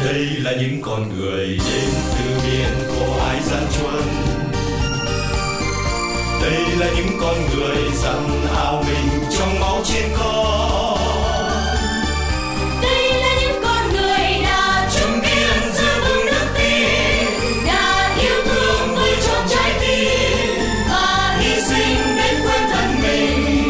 Đây là những con người đến từ miền cổ ái gian truân. Đây là những con người dằn hào mình trong máu chiến con. Đây là những con người đã chứng kiến giữ vững đức tin, đã yêu thương với trong trái tim và hy sinh đến quên thân mình.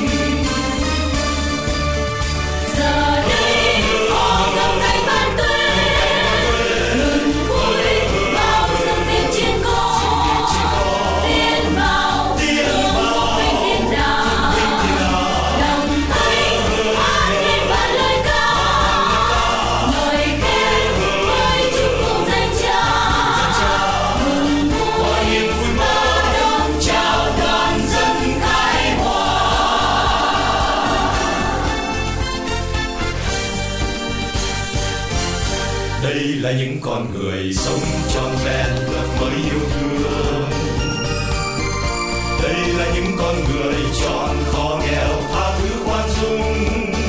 Giờ đây họ gầm gánh vạn tuế, ngừng vui bao dương tiếng chiến công, tiến vào hương vinh thiên đàng. Đồng thanh hát lên vạn lời ca, ngợi khen với chúc mừng danh Cha. Mừng vui mơ đông chào đoàn dân khai hóa. Đây là những con người sống trọn vẹn luật mới yêu thương. Đây là những con người chọn khó nghèo tha thứ khoan dung.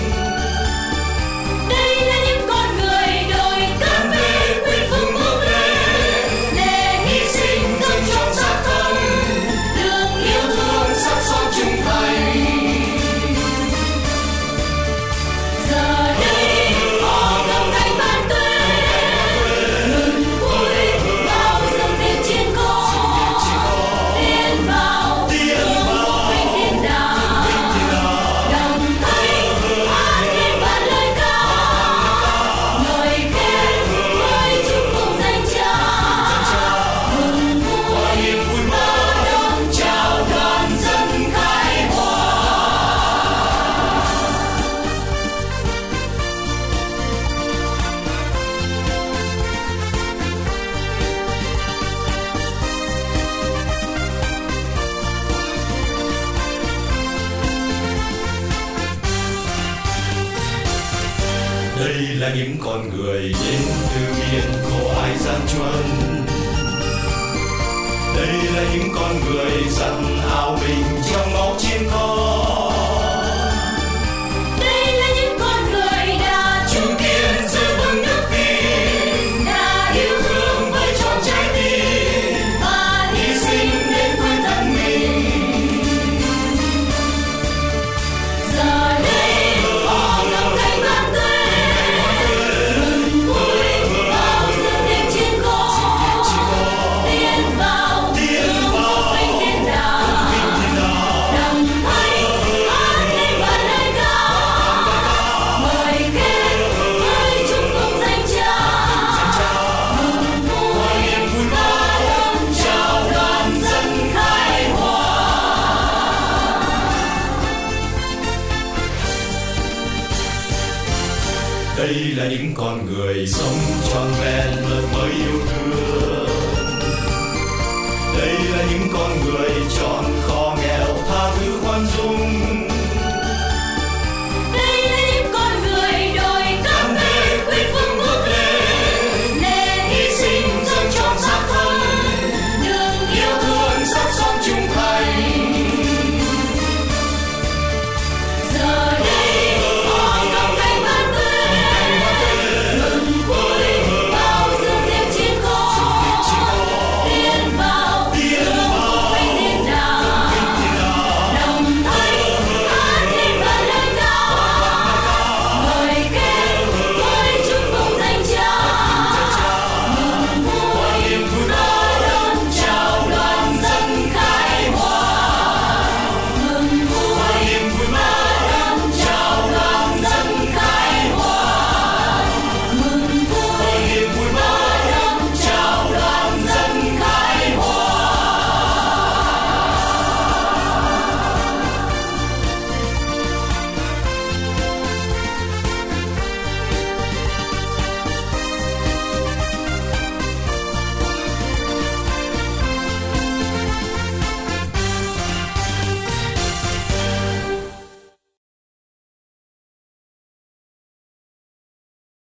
Đây là những con người đôi cánh về quy phương bước lên để hy sinh dâng trong xác thân đường yêu thương sắc son trung thành. Giờ đây họ gầm gánh vạn tuế, ngừng vui bao dương tiếng chiến công, tiến vào hương vinh thiên đàng. Đồng thanh hát lên vạn lời ca, ngợi khen với chúc mừng danh Cha. Mừng vui mơ đông chào đoàn dân khai hóa. Đây là những con người đến từ miền cổ ái gian truân. Đây là những con người dằn hào mình trong máu chiến con. Đây là những con người đã chứng kiến giữ vững đức tin, đã yêu thương với trọn trái tim và hy sinh đến quên thân mình. Giờ đây họ gầm gánh vạn tuế, mừng vui bao dương tiếng chiến công, tiến vào hương vinh thiên đàng. Đồng thanh hát lên vạn lời ca, ngợi khen với chúc mừng danh Cha. Mừng vui mơ đông chào đoàn dân khai hóa. Đây là những con người sống trọn vẹn luật mới yêu thương. Đây là những con người chọn khó nghèo tha thứ khoan dung.